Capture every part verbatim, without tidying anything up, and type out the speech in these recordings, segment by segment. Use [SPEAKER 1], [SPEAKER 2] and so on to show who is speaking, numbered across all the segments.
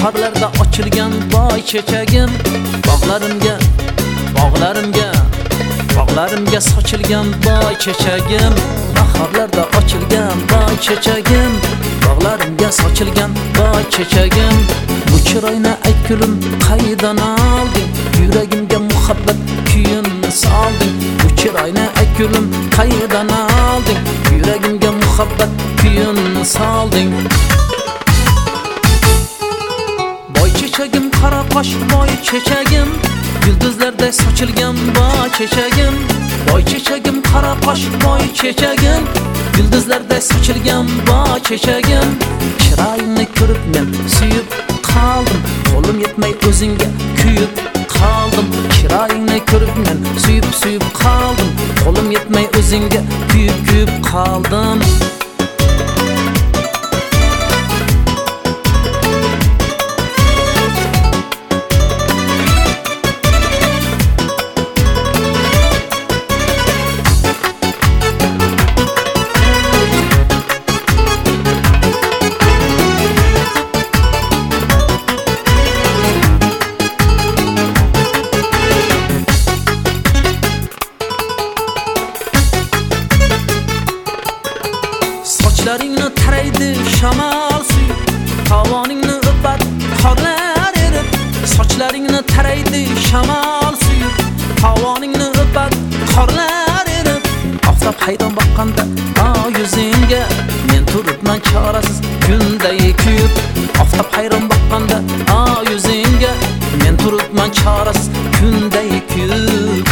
[SPEAKER 1] Baharlarda ochilgan boy chechagim, bog'larimga, bog'larimga, bog'larimga sochilgan boy chechagim. Baharlarda ochilgan boy chechagim, bog'larimga sochilgan boy chechagim. Bu chiroyni ayt kulim, qaydan olding? Yuragimga muhabbat kuyini solding. Bu chiroyni ayt kulim, qaydan olding? Yuragimga muhabbat kuyini solding. Boy chechagim, qora qosh boy chechagim, yulduzlarday sochilgan boy chechagim. Boy chechagim, qora qosh boy chechagim, yulduzlarday sochilgan boy chechagim. Chiroyingni ko'rib men suyib qaldim, qo'lim yetmay o'zingga kuyib qaldim. Chiroyingni ko'rib men suyib suyib qaldim, qo'lim yetmay o'zingga kuyib kuyib qaldim. Sochlaringni taraydi shamol suyib, tovoningni o'par qorlar erib. Sochlaringni taraydi shamol suyib, tovoningni o'par qorlar erib. Oftob hayron boqqanda o yuzingga, men turibman chorasiz kunday kuyib. Oftob hayron boqqanda o yuzingga, men turibman chorasiz kunday kuyib.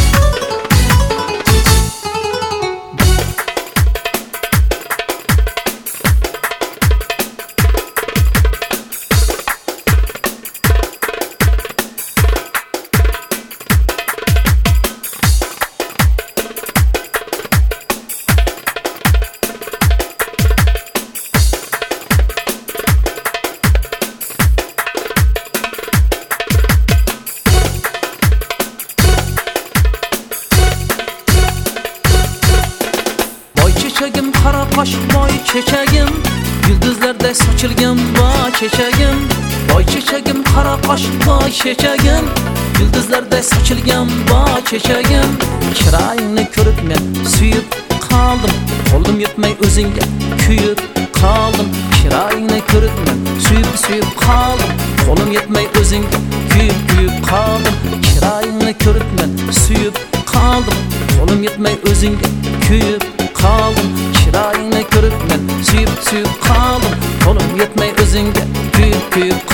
[SPEAKER 1] Chechagim, qora qosh boy chechagim, yulduzlarday sochilgan boy chechagim. Boy chechagim, qora qosh boy chechagim, yulduzlarday sochilgan boy chechagim. Chiroyingni ko'rib men suyib qaldim, qo'lim yetmay o'zingga kuyib qaldim. Chiroyingni ko'rib men suyib suyib qaldim, qo'lim yetmay o'zingga kuyib kuyib qaldim. Chiroyingni ko'rib men suyib qaldim, qo'lim yetmay o'zingga kuyib qaldim. Chiroyingni ko'rib men suyib suyib qaldim, qo'lim yetmay o'zingga kuyib kuyib